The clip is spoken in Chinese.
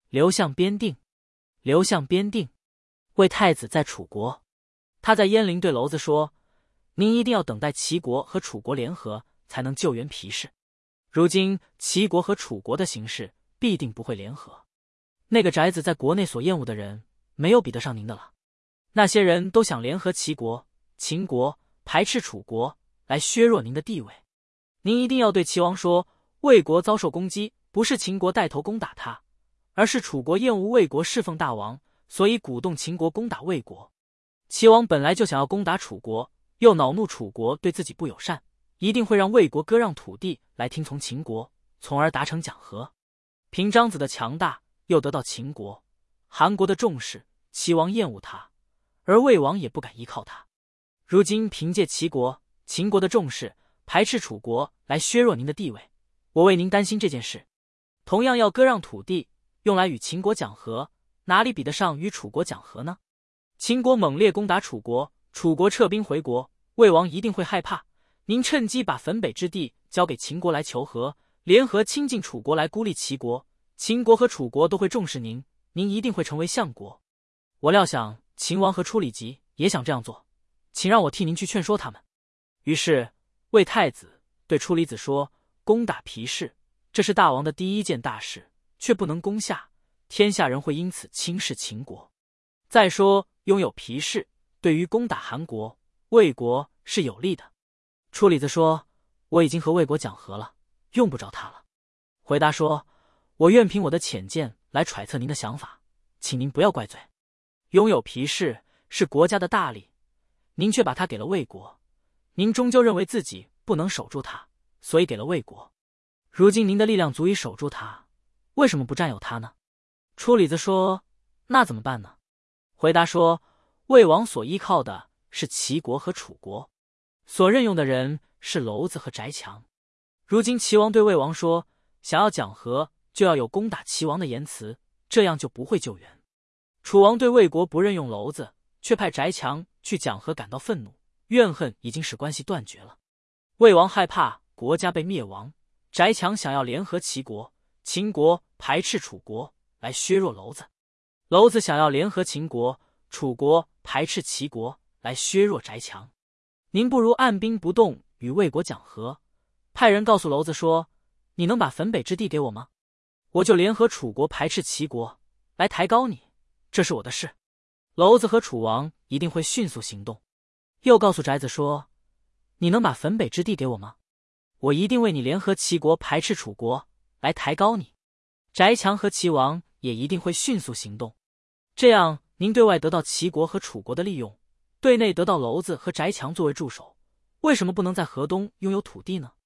刘向边定。刘向边定。魏太子在楚国，他在鄢陵对娄子说：“您一定要等待齐国和楚国联合，才能救援皮氏。如今齐国和楚国的形势必定不会联合。那个宅子在国内所厌恶的人，没有比得上您的了。那些人都想联合齐国、秦国，排斥楚国，来削弱您的地位。您一定要对齐王说，魏国遭受攻击，不是秦国带头攻打他，而是楚国厌恶魏国侍奉大王，所以鼓动秦国攻打魏国。齐王本来就想要攻打楚国，又恼怒楚国对自己不友善，一定会让魏国割让土地来听从秦国，从而达成讲和。凭张子的强大，又得到秦国、韩国的重视，齐王厌恶他，而魏王也不敢依靠他。如今凭借齐国、秦国的重视，排斥楚国来削弱您的地位，我为您担心这件事。同样要割让土地，用来与秦国讲和，哪里比得上与楚国讲和呢？秦国猛烈攻打楚国，楚国撤兵回国，魏王一定会害怕。您趁机把汾北之地交给秦国来求和，联合亲近楚国来孤立齐国，秦国和楚国都会重视您，您一定会成为相国。我料想秦王和初里吉也想这样做，请让我替您去劝说他们。于是魏太子对初里子说：攻打皮氏，这是大王的第一件大事，却不能攻下，天下人会因此轻视秦国。再说拥有皮氏，对于攻打韩国、魏国是有利的。初里子说：我已经和魏国讲和了，用不着他了。回答说：我愿凭我的浅见来揣测您的想法，请您不要怪罪。拥有皮氏是国家的大利，您却把它给了魏国，您终究认为自己不能守住它，所以给了魏国。如今您的力量足以守住它，为什么不占有它呢？初里子说：那怎么办呢？回答说：魏王所依靠的是齐国和楚国，所任用的人是娄子和翟强。如今齐王对魏王说，想要讲和，就要有攻打齐王的言辞，这样就不会救援。楚王对魏国不任用娄子，却派翟强去讲和，感到愤怒，怨恨已经使关系断绝了。魏王害怕国家被灭亡，翟强想要联合齐国、秦国排斥楚国，来削弱娄子。娄子想要联合秦国、楚国排斥齐国，来削弱翟强。您不如按兵不动，与魏国讲和，派人告诉娄子说：你能把汾北之地给我吗？我就联合楚国排斥齐国，来抬高你，这是我的事。娄子和楚王一定会迅速行动。又告诉翟子说：你能把汾北之地给我吗？我一定为你联合齐国排斥楚国，来抬高你。翟强和齐王也一定会迅速行动。这样您对外得到齐国和楚国的利用，对内得到娄子和翟强作为助手，为什么不能在河东拥有土地呢？